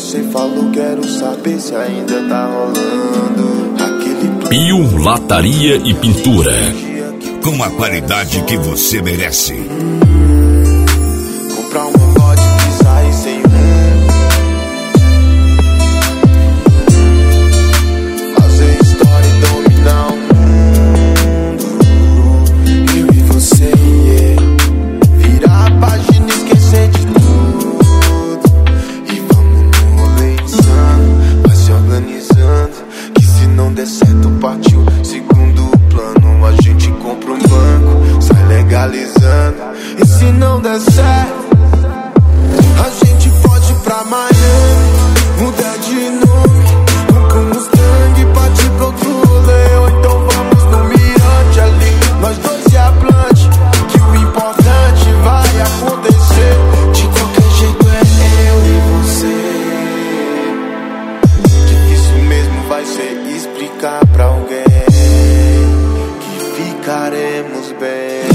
você falou, quero saber se ainda tá rolando aquele Pio Lataria e Pintura, com a qualidade que você merece. Comprar um bode que sai sem fazer história e dominar o mundo. Eu e você, yeah. Virar a página e esquecer de tudo. E vamos no rolê insano, vai se organizando, que se não der certo partiu segundo plano. A gente compra um banco, sai legalizando. E se não der certo, a gente pode ir pra Miami, mudar de nome, compra um Mustang e partir pra outro rolê. Ou então vamos no Mirante ali, nós dois e a Blunt, que o importante vai acontecer. De qualquer jeito é eu e você. Difícil mesmo vai ser explicar pra alguém que ficaremos bem.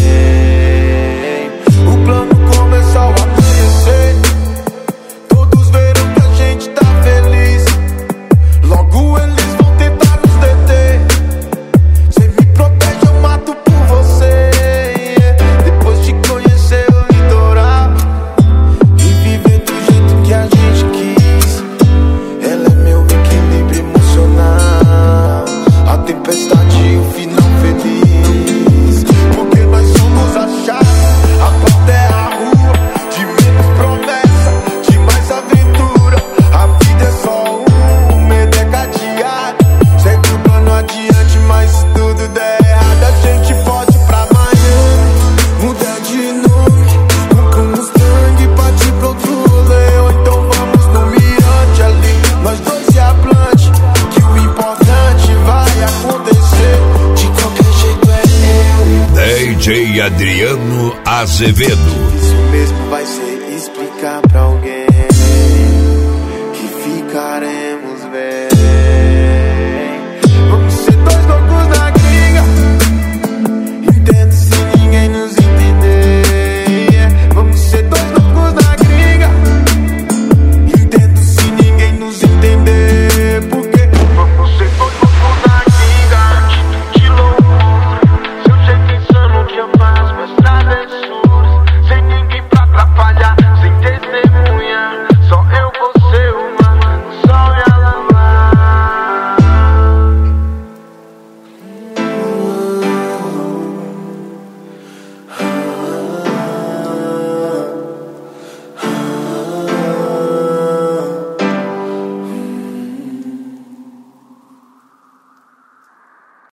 O plano começou a amanhecer, todos viram que a gente tá feliz. Logo eles vão tentar nos deter. Cê me protege, eu mato por você, yeah. Depois de conhecer o litoral e viver do jeito que a gente quis, ela é meu equilíbrio emocional, a tempestade e o final feliz. Porque nós somos a chave, a porta é a rua, de menos promessa, de mais aventura. A vida é só medo é cadeado. Segue o plano adiante, mas se tudo der errado, a gente pode ir pra Miami, mudar de nome, compra um Mustang e partir pra outro rolê. Ou então vamos no Mirante ali, nós dois e a Blunt, que o importante vai acontecer. De qualquer jeito é eu. DJ Adriano Azevedo. Isso mesmo vai ser